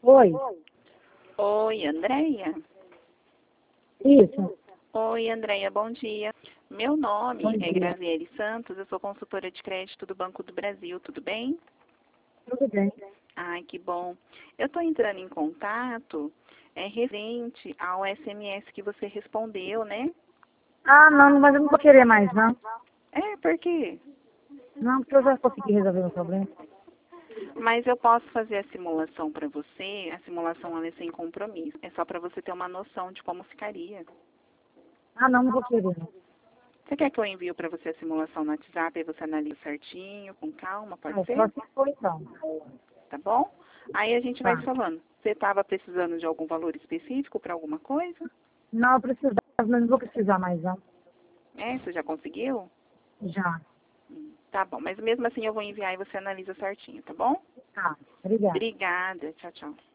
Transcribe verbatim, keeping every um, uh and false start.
Oi, Oi, Andréia. isso. Oi, Andréia, bom dia. Meu nome Bom é dia. Graziele Santos, eu sou consultora de crédito do Banco do Brasil, tudo bem? Tudo bem? Ai, que bom. Eu estou entrando em contato é, referente ao S M S que você respondeu, né? Ah, não, mas eu não vou querer mais, não. É, por quê? Não, porque eu já consegui resolver o problema. Mas eu posso fazer a simulação para você, a simulação ela é sem compromisso. É só para você ter uma noção de como ficaria. Ah, não, não vou querer, não. Você quer que eu envie para você a simulação no WhatsApp e você analisa certinho, com calma, pode Ah, só ser? se for, então. Tá bom? Aí a gente vai Tá. falando. Você estava precisando de algum valor específico para alguma coisa? Não, eu precisava, mas não vou precisar mais, não. É, você já conseguiu? Já. Hum, Tá bom, mas mesmo assim eu vou enviar e você analisa certinho, tá bom? Tá, obrigada. Obrigada, tchau, tchau.